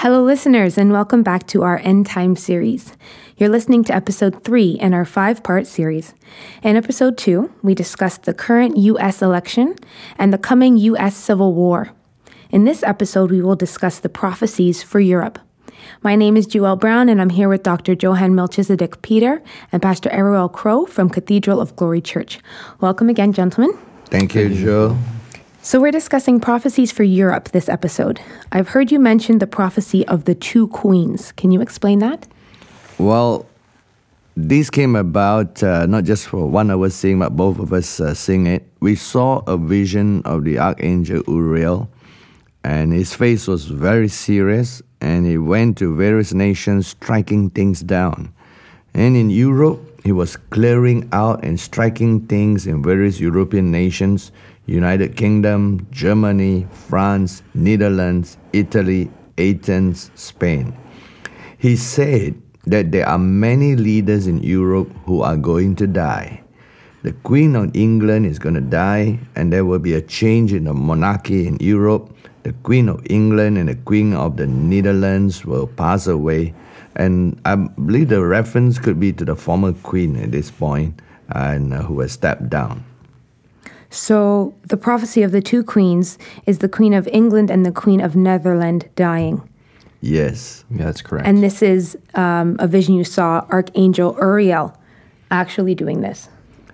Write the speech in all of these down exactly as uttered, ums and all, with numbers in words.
Hello, listeners, and welcome back to our End Time series. You're listening to episode three in our five-part series. In episode two, we discussed the current U S election and the coming U S Civil War. In this episode, we will discuss the prophecies for Europe. My name is Joelle Brown, and I'm here with Doctor Johann Melchizedek Peter and Pastor Ariel Crow from Cathedral of Glory Church. Welcome again, gentlemen. Thank you, Joe. So we're discussing prophecies for Europe this episode. I've heard you mention the prophecy of the two queens. Can you explain that? Well, this came about uh, not just for one of us seeing, but both of us uh, seeing it. We saw a vision of the Archangel Uriel, and his face was very serious, and he went to various nations striking things down. And in Europe, he was clearing out and striking things in various European nations, United Kingdom, Germany, France, Netherlands, Italy, Athens, Spain. He said that there are many leaders in Europe who are going to die. The Queen of England is going to die, and there will be a change in the monarchy in Europe. The Queen of England and the Queen of the Netherlands will pass away. And I believe the reference could be to the former queen at this point, and uh, who has stepped down. So the prophecy of the two queens is the Queen of England and the Queen of Netherlands dying. Yes. Yeah, that's correct. And this is um, a vision you saw Archangel Uriel actually doing this.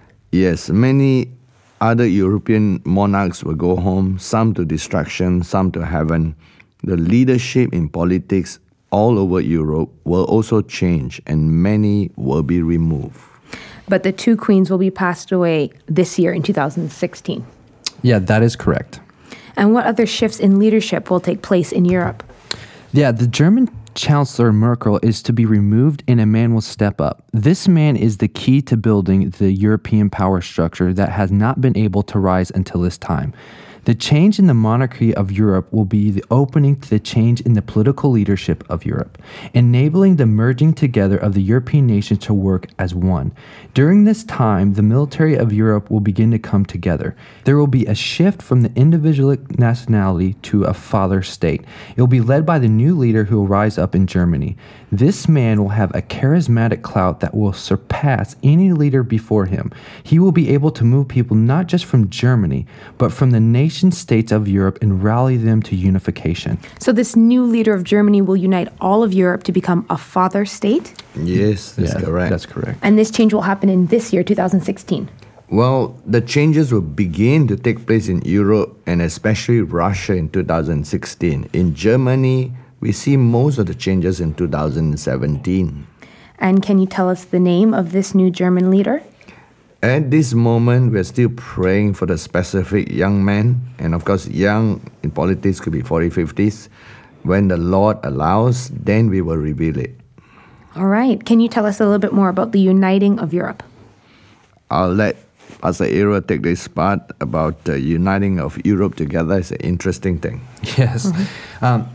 Yes, many other European monarchs will go home, some to destruction, some to heaven. The leadership in politics all over Europe will also change, and many will be removed. But the two queens will be passed away this year in two thousand sixteen. Yeah, that is correct. And what other shifts in leadership will take place in Europe? Yeah, the German Chancellor Merkel is to be removed and a man will step up. This man is the key to building the European power structure that has not been able to rise until this time. The change in the monarchy of Europe will be the opening to the change in the political leadership of Europe, enabling the merging together of the European nations to work as one. During this time, the military of Europe will begin to come together. There will be a shift from the individual nationality to a father state. It will be led by the new leader who will rise up in Germany. This man will have a charismatic clout that will surpass any leader before him. He will be able to move people not just from Germany, but from the nation states of Europe and rally them to unification. So this new leader of Germany will unite all of Europe to become a father state? Yes, that's yeah, correct. That's correct. And this change will happen in this year, two thousand sixteen. Well, the changes will begin to take place in Europe and especially Russia in two thousand sixteen. In Germany, we see most of the changes in two thousand seventeen. And can you tell us the name of this new German leader? At this moment, we're still praying for the specific young man. And of course, young in politics could be forties, fifties. When the Lord allows, then we will reveal it. All right. Can you tell us a little bit more about the uniting of Europe? I'll let Pastor Ariel take this part about the uniting of Europe together. It's an interesting thing. Yes. Mm-hmm. Um,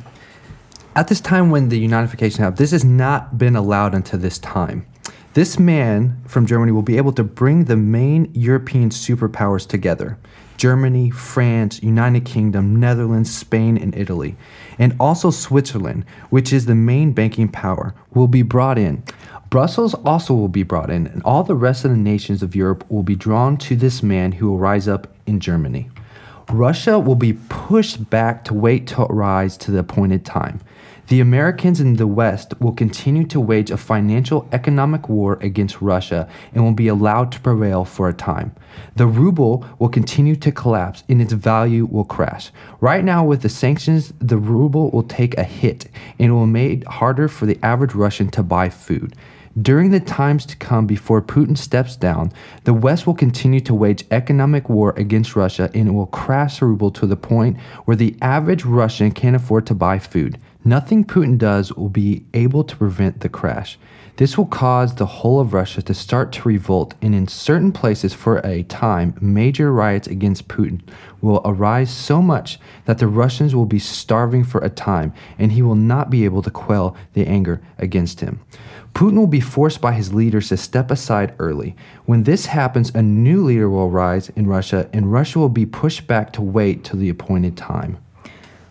at this time when the unification happened, this has not been allowed until this time. This man from Germany will be able to bring the main European superpowers together. Germany, France, United Kingdom, Netherlands, Spain, and Italy. And also Switzerland, which is the main banking power, will be brought in. Brussels also will be brought in, and all the rest of the nations of Europe will be drawn to this man who will rise up in Germany. Russia will be pushed back to wait to rise to the appointed time. The Americans in the West will continue to wage a financial economic war against Russia and will be allowed to prevail for a time. The ruble will continue to collapse and its value will crash. Right now, with the sanctions, the ruble will take a hit and it will make it harder for the average Russian to buy food. During the times to come before Putin steps down, the West will continue to wage economic war against Russia and it will crash the ruble to the point where the average Russian can't afford to buy food. Nothing Putin does will be able to prevent the crash. This will cause the whole of Russia to start to revolt, and in certain places for a time, major riots against Putin will arise so much that the Russians will be starving for a time, and he will not be able to quell the anger against him. Putin will be forced by his leaders to step aside early. When this happens, a new leader will rise in Russia, and Russia will be pushed back to wait till the appointed time.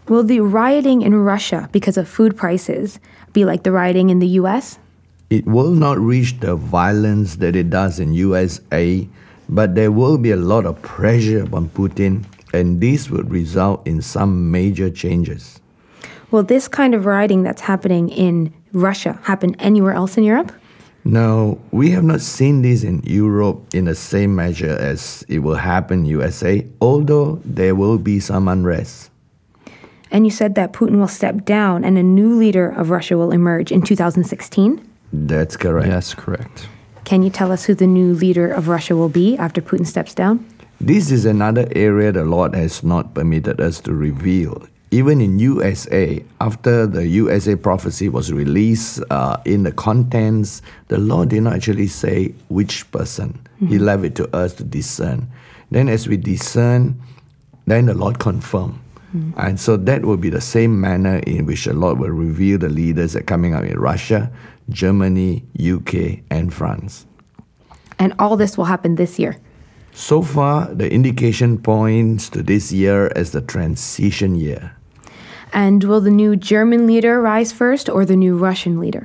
Will the rioting in Russia because of food prices be like the rioting in the U S? It will not reach the violence that it does in U S A, but there will be a lot of pressure upon Putin, and this would result in some major changes. Will this kind of rioting that's happening in Russia happen anywhere else in Europe? No, we have not seen this in Europe in the same measure as it will happen in U S A, although there will be some unrest. And you said that Putin will step down and a new leader of Russia will emerge in two thousand sixteen? That's correct. Yes, correct. Can you tell us who the new leader of Russia will be after Putin steps down? This is another area the Lord has not permitted us to reveal. Even in U S A, after the U S A prophecy was released uh, in the contents, the Lord did not actually say which person. Mm-hmm. He left it to us to discern. Then as we discern, then the Lord confirmed. Mm-hmm. And so that will be the same manner in which the Lord will reveal the leaders that are coming out in Russia, Germany, U K, and France. And all this will happen this year? So far, the indication points to this year as the transition year. And will the new German leader rise first or the new Russian leader?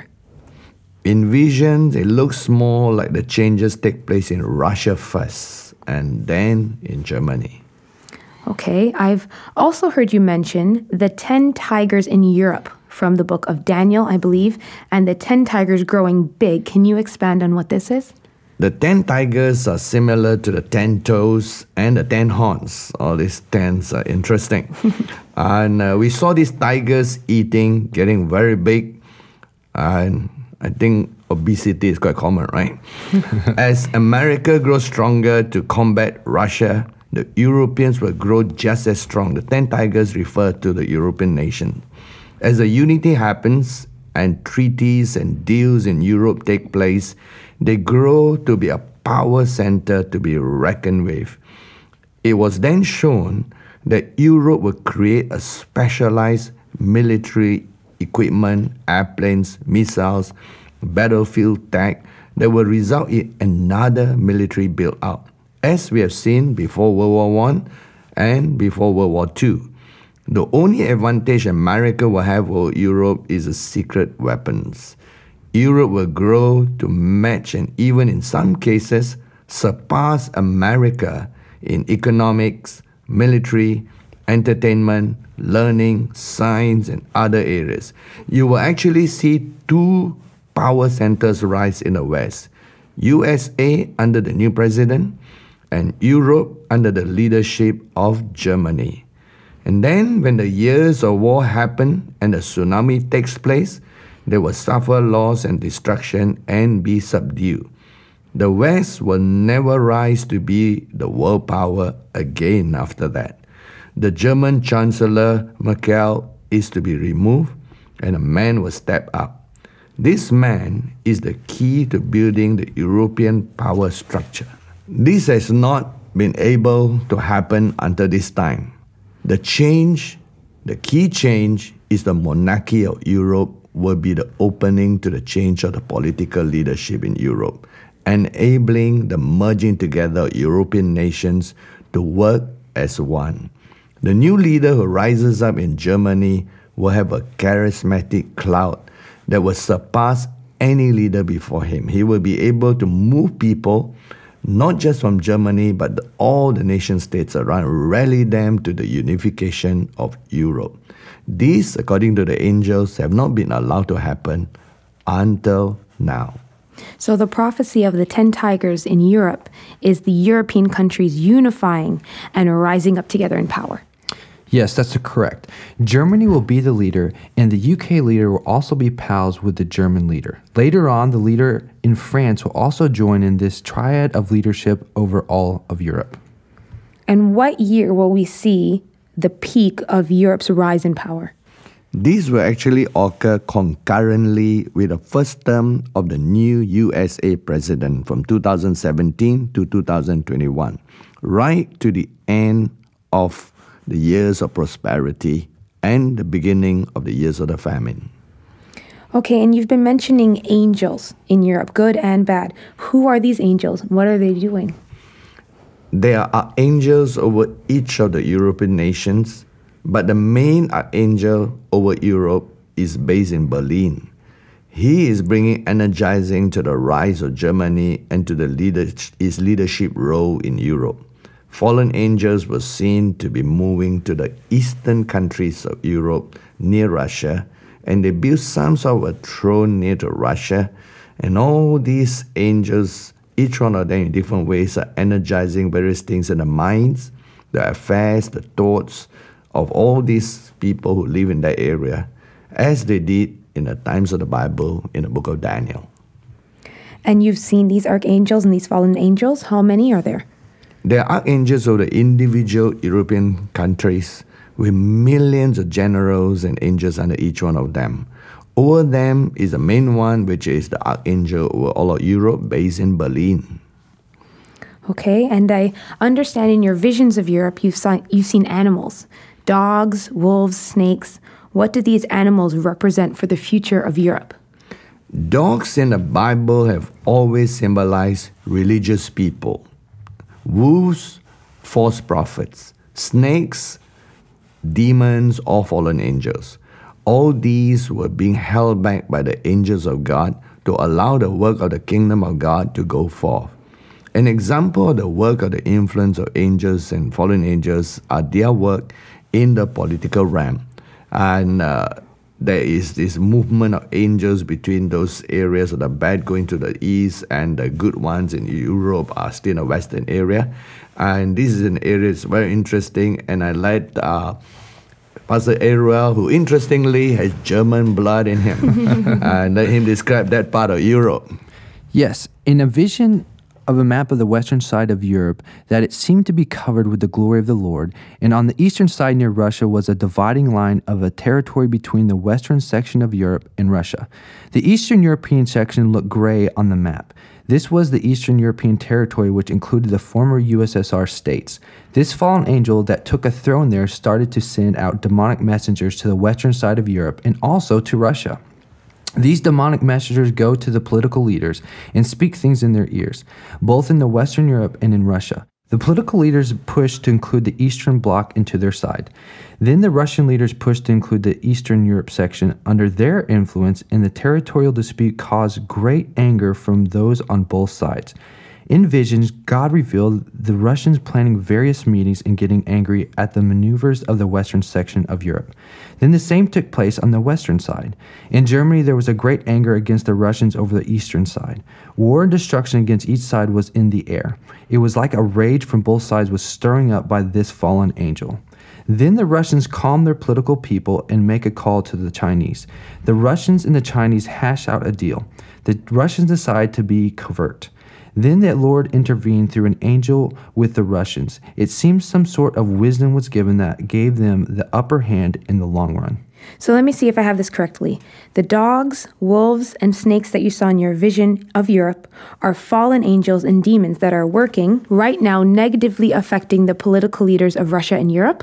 In visions, it looks more like the changes take place in Russia first and then in Germany. Okay, I've also heard you mention the ten tigers in Europe from the book of Daniel, I believe, and the ten tigers growing big. Can you expand on what this is? The ten tigers are similar to the ten toes and the ten horns. All these tens are interesting. and uh, we saw these tigers eating, getting very big. And I think obesity is quite common, right? As America grows stronger to combat Russia, the Europeans will grow just as strong. The ten tigers refer to the European nation. As the unity happens and treaties and deals in Europe take place, they grow to be a power center to be reckoned with. It was then shown that Europe would create a specialized military equipment, airplanes, missiles, battlefield tech that will result in another military build-out, as we have seen before World War One and before World War Two. The only advantage America will have over Europe is the secret weapons. Europe will grow to match and even in some cases surpass America in economics, military, entertainment, learning, science, and other areas. You will actually see two power centers rise in the West. U S A under the new president and Europe under the leadership of Germany. And then when the years of war happen and the tsunami takes place, they will suffer loss and destruction and be subdued. The West will never rise to be the world power again after that. The German Chancellor Merkel is to be removed and a man will step up. This man is the key to building the European power structure. This has not been able to happen until this time. The change, the key change, is the monarchy of Europe will be the opening to the change of the political leadership in Europe, enabling the merging together of European nations to work as one. The new leader who rises up in Germany will have a charismatic cloud that will surpass any leader before him. He will be able to move people, not just from Germany, but all the nation states around, rally them to the unification of Europe. These, according to the angels, have not been allowed to happen until now. So the prophecy of the ten tigers in Europe is the European countries unifying and rising up together in power. Yes, that's correct. Germany will be the leader, and the U K leader will also be pals with the German leader. Later on, the leader in France will also join in this triad of leadership over all of Europe. And what year will we see the peak of Europe's rise in power? This will actually occur concurrently with the first term of the new U S A president from two thousand seventeen to two thousand twenty-one, right to the end of the years of prosperity and the beginning of the years of the famine. Okay, and you've been mentioning angels in Europe, good and bad. Who are these angels? What are they doing? There are angels over each of the European nations, But the main archangel over Europe is based in Berlin. He is bringing energizing to the rise of Germany and to the leader, his leadership role in Europe. Fallen angels were seen to be moving to the eastern countries of Europe near Russia, and they built some sort of a throne near to Russia. And all these angels, each one of them in different ways, are energizing various things in the minds, the affairs, the thoughts of all these people who live in that area, as they did in the times of the Bible in the book of Daniel. And you've seen these archangels and these fallen angels. How many are there? They are archangels of the individual European countries with millions of generals and angels under each one of them. Over them is the main one, which is the archangel over all of Europe, based in Berlin. Okay, and I understand in your visions of Europe, you've, saw, you've seen animals, dogs, wolves, snakes. What do these animals represent for the future of Europe? Dogs in the Bible have always symbolized religious people. Wolves, false prophets. Snakes, demons, or fallen angels. All these were being held back by the angels of God to allow the work of the kingdom of God to go forth. An example of the work of the influence of angels and fallen angels are their work in the political realm. And uh, there is this movement of angels between those areas of the bad going to the east, and the good ones in Europe are still in the western area. And this is an area that's very interesting, and I like uh, Pastor Ariel, who interestingly has German blood in him, and let him describe that part of Europe. Yes, in a vision of a map of the western side of Europe, that it seemed to be covered with the glory of the Lord, and on the eastern side near Russia was a dividing line of a territory between the western section of Europe and Russia. The Eastern European section looked gray on the map. This was the Eastern European territory, which included the former U S S R states. This fallen angel that took a throne there started to send out demonic messengers to the western side of Europe and also to Russia. These demonic messengers go to the political leaders and speak things in their ears, both in the Western Europe and in Russia. The political leaders pushed to include the Eastern Bloc into their side. Then the Russian leaders pushed to include the Eastern Europe section under their influence, and the territorial dispute caused great anger from those on both sides. In visions, God revealed the Russians planning various meetings and getting angry at the maneuvers of the western section of Europe. Then the same took place on the western side. In Germany, there was a great anger against the Russians over the eastern side. War and destruction against each side was in the air. It was like a rage from both sides was stirring up by this fallen angel. Then the Russians calm their political people and make a call to the Chinese. The Russians and the Chinese hash out a deal. The Russians decide to be covert. Then the Lord intervened through an angel with the Russians. It seems some sort of wisdom was given that gave them the upper hand in the long run. So let me see if I have this correctly. The dogs, wolves, and snakes that you saw in your vision of Europe are fallen angels and demons that are working right now negatively affecting the political leaders of Russia and Europe?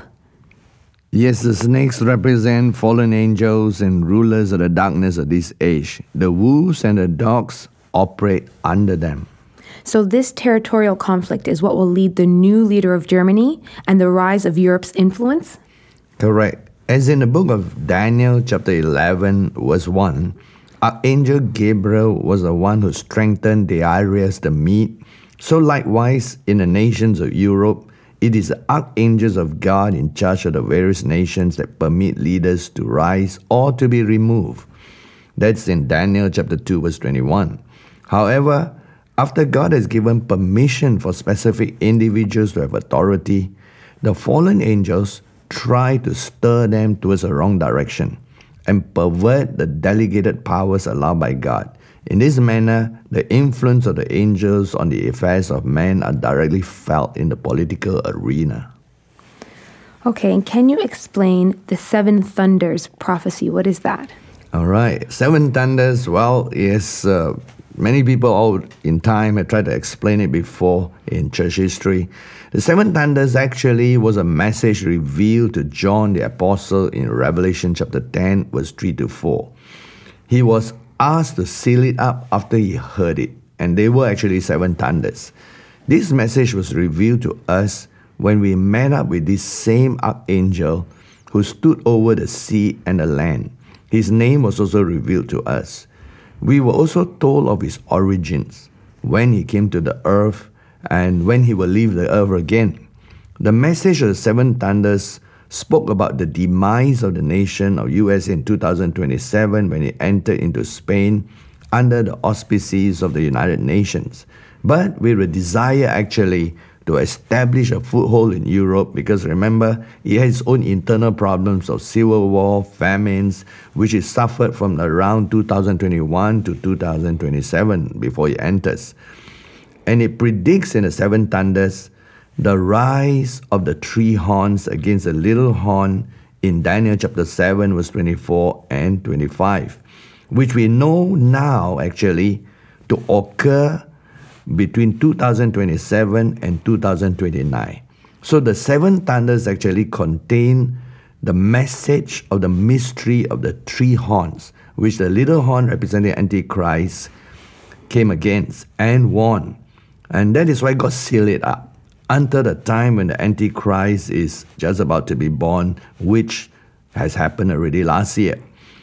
Yes, the snakes represent fallen angels and rulers of the darkness of this age. The wolves and the dogs operate under them. So this territorial conflict is what will lead the new leader of Germany and the rise of Europe's influence? Correct. As in the book of Daniel, chapter eleven, verse one, Archangel Gabriel was the one who strengthened Darius the Mede. So likewise, in the nations of Europe, it is the archangels of God in charge of the various nations that permit leaders to rise or to be removed. That's in Daniel chapter two, verse twenty-one. However, after God has given permission for specific individuals to have authority, the fallen angels try to stir them towards the wrong direction and pervert the delegated powers allowed by God. In this manner, the influence of the angels on the affairs of men are directly felt in the political arena. Okay, and can you explain the seven thunders prophecy? What is that? All right. Seven thunders, well, yes, uh, many people all in time have tried to explain it before in church history. The seven thunders actually was a message revealed to John the Apostle in Revelation chapter ten, verse three to four. He was asked to seal it up after he heard it, and they were actually seven thunders. This message was revealed to us when we met up with this same archangel who stood over the sea and the land. His name was also revealed to us. We were also told of his origins, when he came to the earth and when he will leave the earth again. The message of the seven thunders spoke about the demise of the nation of U S A in two thousand twenty-seven when it entered into Spain under the auspices of the United Nations. But with a desire actually to establish a foothold in Europe, because remember, it has its own internal problems of civil war, famines, which it suffered from around two thousand twenty-one to two thousand twenty-seven before it enters. And it predicts in the seven thunders the rise of the three horns against the little horn in Daniel chapter seven, verse twenty-four and twenty-five, which we know now actually to occur between two thousand twenty-seven and two thousand twenty-nine. So the seven thunders actually contain the message of the mystery of the three horns, which the little horn representing Antichrist came against and won. And that is why God sealed it up until the time when the Antichrist is just about to be born, which has happened already last year.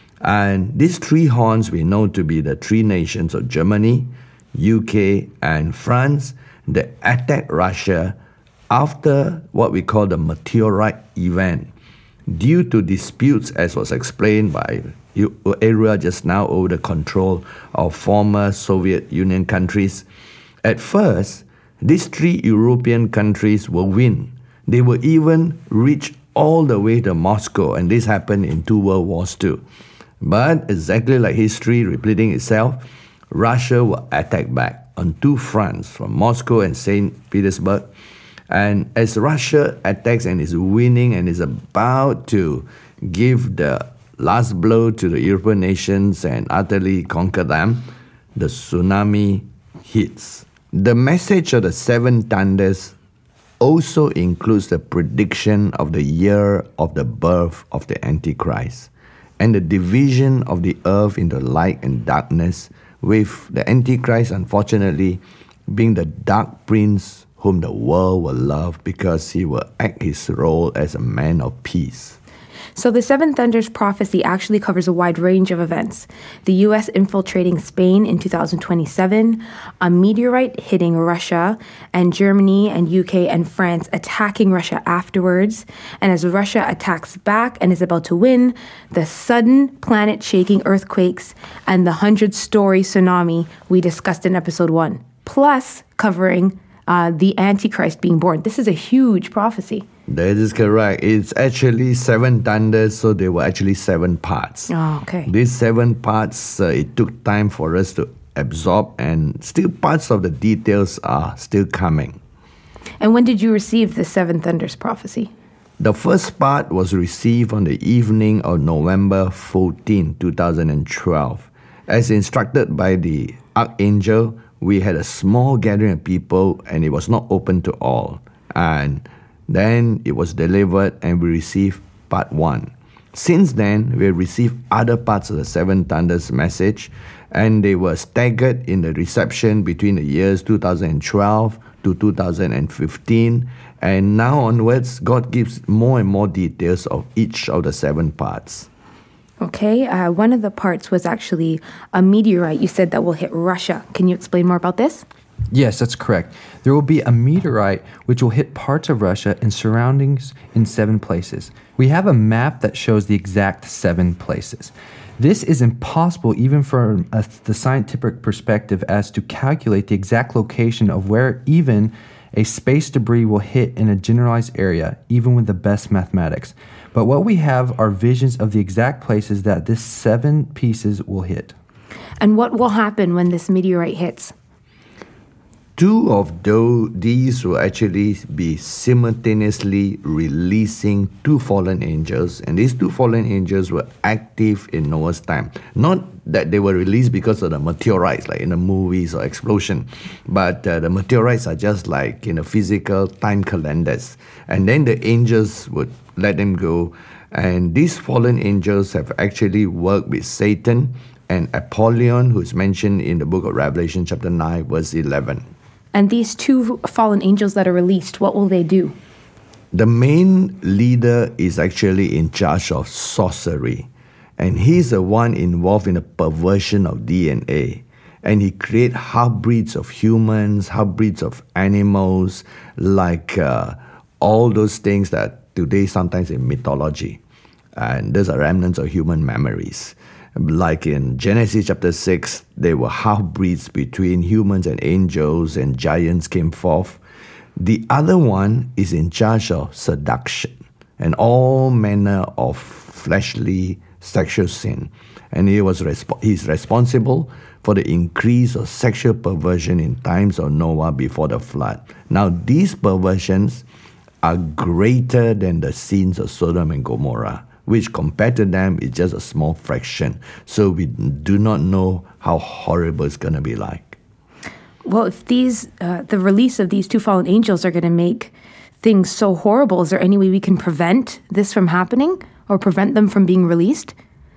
And these three horns we know to be the three nations of Germany, U K, and France that attacked Russia after what we call the meteorite event. Due to disputes, as was explained by Ariel just now, over the control of former Soviet Union countries. At first, these three European countries will win. They will even reach all the way to Moscow, and this happened in two World Wars too. But exactly like history repeating itself, Russia will attack back on two fronts, from Moscow and Saint Petersburg. And as Russia attacks and is winning and is about to give the last blow to the European nations and utterly conquer them, the tsunami hits. The message of the seven thunders also includes the prediction of the year of the birth of the Antichrist and the division of the earth into light and darkness, with the Antichrist, unfortunately, being the dark prince whom the world will love because he will act his role as a man of peace. So the Seven Thunders prophecy actually covers a wide range of events. The U S infiltrating Spain in two thousand twenty-seven, a meteorite hitting Russia, and Germany and U K and France attacking Russia afterwards. And as Russia attacks back and is about to win, the sudden planet-shaking earthquakes and the hundred-story tsunami we discussed in episode one, plus covering uh, the Antichrist being born. This is a huge prophecy. That is correct. It's actually seven thunders, so there were actually seven parts. Oh, okay. These seven parts, uh, it took time for us to absorb, and still parts of the details are still coming. And when did you receive the Seven Thunders prophecy? The first part was received on the evening of November fourteenth, twenty twelve. As instructed by the archangel, we had a small gathering of people, and it was not open to all. And then it was delivered and we received part one. Since then, we have received other parts of the Seven Thunders message, and they were staggered in the reception between the years two thousand twelve to two thousand fifteen. And now onwards, God gives more and more details of each of the seven parts. Okay, uh, one of the parts was actually a meteorite you said that will hit Russia. Can you explain more about this? Yes, that's correct. There will be a meteorite which will hit parts of Russia and surroundings in seven places. We have a map that shows the exact seven places. This is impossible even from a, the scientific perspective as to calculate the exact location of where even a space debris will hit in a generalized area, even with the best mathematics. But what we have are visions of the exact places that this seven pieces will hit. And what will happen when this meteorite hits? Two of those, these will actually be simultaneously releasing two fallen angels, and these two fallen angels were active in Noah's time. Not that they were released because of the meteorites, like in the movies or explosion, but uh, the meteorites are just like in the physical time calendars. And then the angels would let them go, and these fallen angels have actually worked with Satan and Apollyon, who is mentioned in the book of Revelation chapter nine, verse eleven. And these two fallen angels that are released, what will they do? the main leader is actually in charge of sorcery. And he's the one involved in the perversion of D N A. And he creates half-breeds of humans, half-breeds of animals, like uh, all those things that today sometimes in mythology. And those are remnants of human memories. Like in Genesis chapter six, there were half-breeds between humans and angels, and giants came forth. The other one is in charge of seduction and all manner of fleshly sexual sin. And he was resp- he's responsible for the increase of sexual perversion in times of Noah before the flood. Now, these perversions are greater than the sins of Sodom and Gomorrah, which compared to them is just a small fraction. So we do not know how horrible it's going to be like. Well, if these, uh, the release of these two fallen angels are going to make things so horrible, is there any way we can prevent this from happening or prevent them from being released?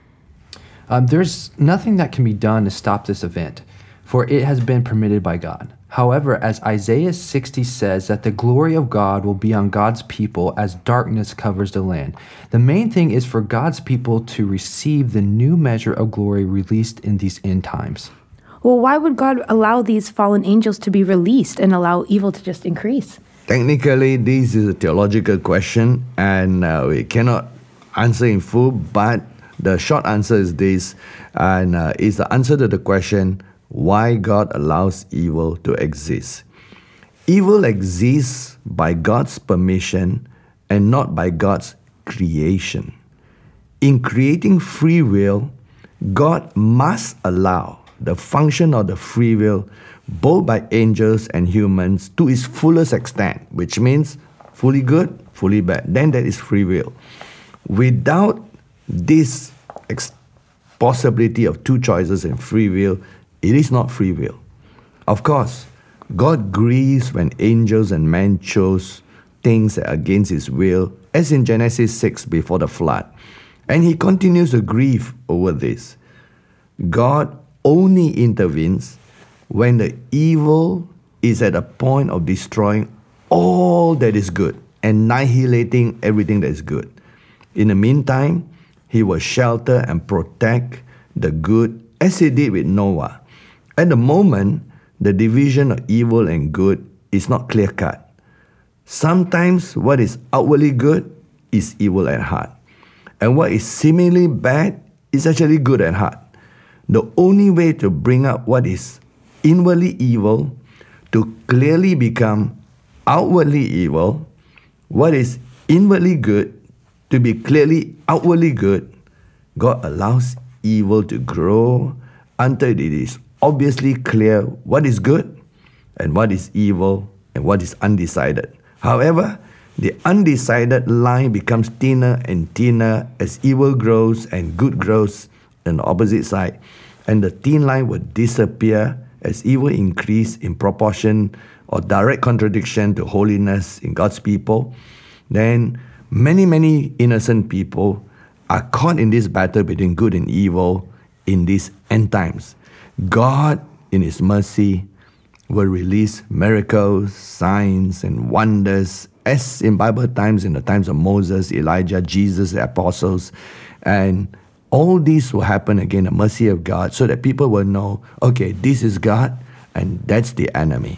Um, there's nothing that can be done to stop this event, for it has been permitted by God. However, as Isaiah sixty says, that the glory of God will be on God's people as darkness covers the land. The main thing is for God's people to receive the new measure of glory released in these end times. Well, why would God allow these fallen angels to be released and allow evil to just increase? Technically, this is a theological question, and uh, we cannot answer in full, but the short answer is this, and uh, is the answer to the question, why God allows evil to exist. Evil exists by God's permission and not by God's creation. In creating free will, God must allow the function of the free will both by angels and humans to its fullest extent, which means fully good, fully bad. Then that is free will. Without this ex- possibility of two choices in free will, it is not free will. Of course, God grieves when angels and men chose things against his will, as in Genesis six before the flood. And he continues to grieve over this. God only intervenes when the evil is at a point of destroying all that is good, annihilating everything that is good. In the meantime, he will shelter and protect the good as he did with Noah. At the moment, the division of evil and good is not clear-cut. Sometimes what is outwardly good is evil at heart, and what is seemingly bad is actually good at heart. The only way to bring up what is inwardly evil to clearly become outwardly evil, what is inwardly good to be clearly outwardly good, God allows evil to grow until it is obviously clear what is good and what is evil and what is undecided. However, the undecided line becomes thinner and thinner as evil grows and good grows on the opposite side, and the thin line will disappear as evil increase in proportion or direct contradiction to holiness in God's people. Then many, many innocent people are caught in this battle between good and evil in these end times. God, in his mercy, will release miracles, signs, and wonders, as in Bible times, in the times of Moses, Elijah, Jesus, the apostles. And all these will happen again, the mercy of God, so that people will know, okay, this is God, and that's the enemy.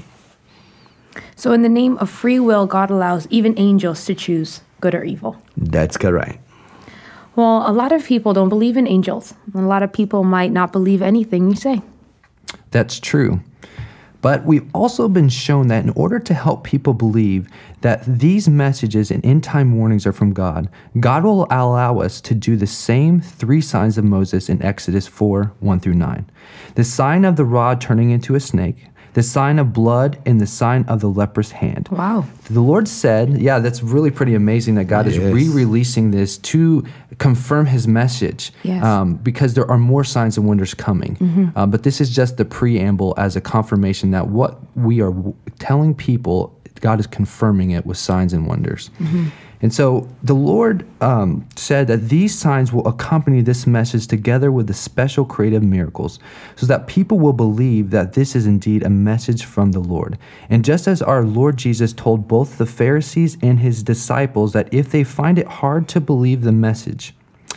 So in the name of free will, God allows even angels to choose good or evil. That's correct. Well, a lot of people don't believe in angels. A lot of people might not believe anything you say. That's true. But we've also been shown that in order to help people believe that these messages and end-time warnings are from God, God will allow us to do the same three signs of Moses in Exodus four, one through nine. The sign of the rod turning into a snake, the sign of blood, and the sign of the leprous hand. Wow. The Lord said, yeah, that's really pretty amazing that God Yes. is re-releasing this to confirm his message. Yes. Um, because there are more signs and wonders coming. Mm-hmm. Uh, but this is just the preamble as a confirmation that what we are w- telling people, God is confirming it with signs and wonders. Mm-hmm. And so the Lord um, said that these signs will accompany this message together with the special creative miracles so that people will believe that this is indeed a message from the Lord. And just as our Lord Jesus told both the Pharisees and his disciples that if they find it hard to believe the message,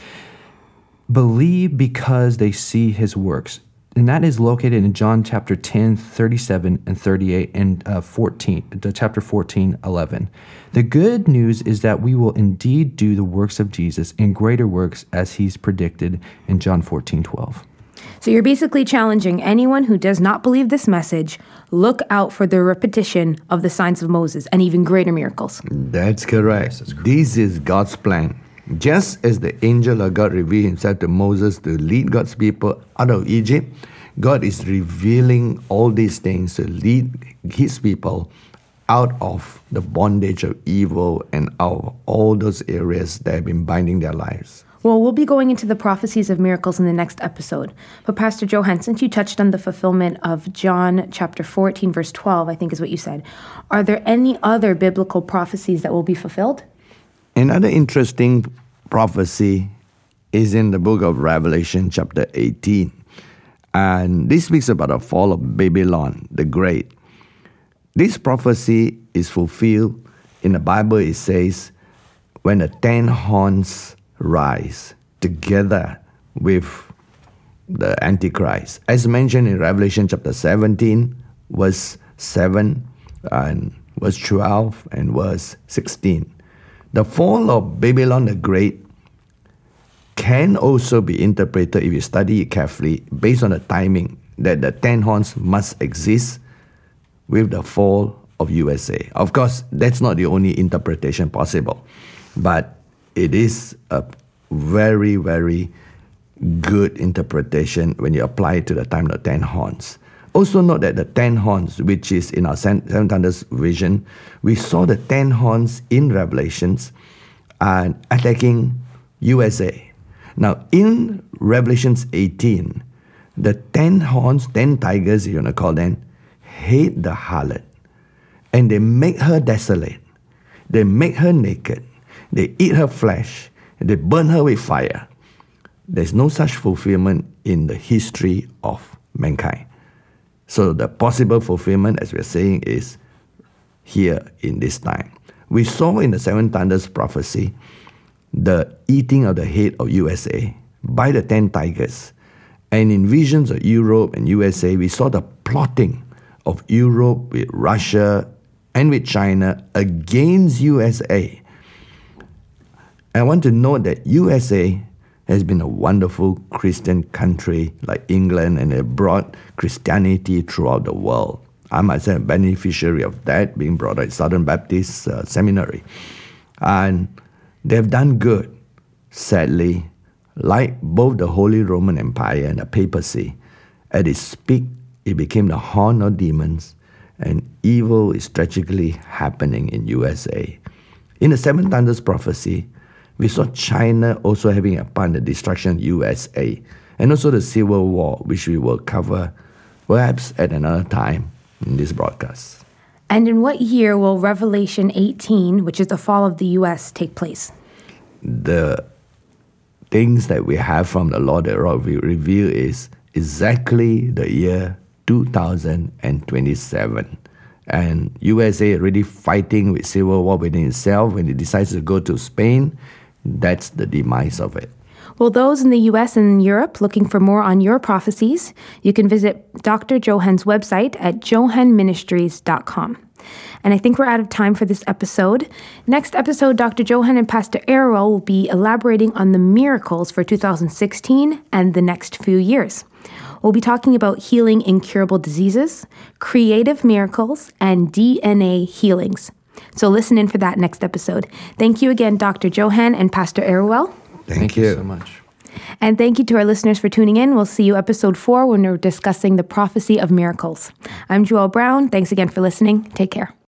believe because they see his works. And that is located in John chapter ten, thirty-seven and thirty-eight, and uh, fourteen, chapter fourteen, eleven. The good news is that we will indeed do the works of Jesus and greater works as he's predicted in John fourteen, twelve. So you're basically challenging anyone who does not believe this message, look out for the repetition of the signs of Moses and even greater miracles. That's correct. Yes, that's correct. This is God's plan. Just as the angel of God revealed himself to Moses to lead God's people out of Egypt, God is revealing all these things to lead his people out of the bondage of evil and out of all those areas that have been binding their lives. Well, we'll be going into the prophecies of miracles in the next episode. But Pastor Johan, since you touched on the fulfillment of John chapter fourteen, verse twelve, I think is what you said, are there any other biblical prophecies that will be fulfilled? Another interesting prophecy is in the book of Revelation chapter eighteen. And this speaks about the fall of Babylon the Great. This prophecy is fulfilled. In the Bible, it says, when the ten horns rise together with the Antichrist. As mentioned in Revelation chapter seventeen, verse seven, and verse twelve, and verse sixteen. The fall of Babylon the Great can also be interpreted, if you study it carefully, based on the timing that the ten horns must exist with the fall of U S A. Of course, that's not the only interpretation possible, but it is a very, very good interpretation when you apply it to the time of the ten horns. Also note that the ten horns, which is in our seven thunders vision, we saw the ten horns in Revelations and attacking U S A. Now, in Revelations eighteen, the ten horns, ten tigers, you want to call them, hate the harlot, and they make her desolate. They make her naked. They eat her flesh. They burn her with fire. There's no such fulfillment in the history of mankind. So the possible fulfillment, as we're saying, is here in this time. We saw in the Seven Thunders prophecy the eating of the head of U S A by the ten tigers. And in visions of Europe and U S A, we saw the plotting of Europe with Russia and with China against U S A. I want to note that U S A has been a wonderful Christian country like England, and it brought Christianity throughout the world. I myself am a beneficiary of that, being brought up at Southern Baptist uh, Seminary. And they've done good. Sadly, like both the Holy Roman Empire and the papacy, at its peak, it became the horn of demons, and evil is tragically happening in U S A. In the Seven Thunders prophecy, we saw China also having a part in the destruction of U S A, and also the Civil War, which we will cover perhaps at another time in this broadcast. And in what year will Revelation eighteen, which is the fall of the U S, take place? The things that we have from the Lord that Lord will reveal is exactly the year two thousand twenty-seven. And U S A already fighting with civil war within itself. When it decides to go to Spain, that's the demise of it. Well, those in the U S and Europe looking for more on your prophecies, you can visit Doctor Johan's website at johan ministries dot com. And I think we're out of time for this episode. Next episode, Doctor Johan and Pastor Arowell will be elaborating on the miracles for two thousand sixteen and the next few years. We'll be talking about healing incurable diseases, creative miracles, and D N A healings. So listen in for that next episode. Thank you again, Doctor Johan and Pastor Arowell. Thank, Thank you. you so much. And thank you to our listeners for tuning in. We'll see you episode four when we're discussing the prophecy of miracles. I'm Joelle Brown. Thanks again for listening. Take care.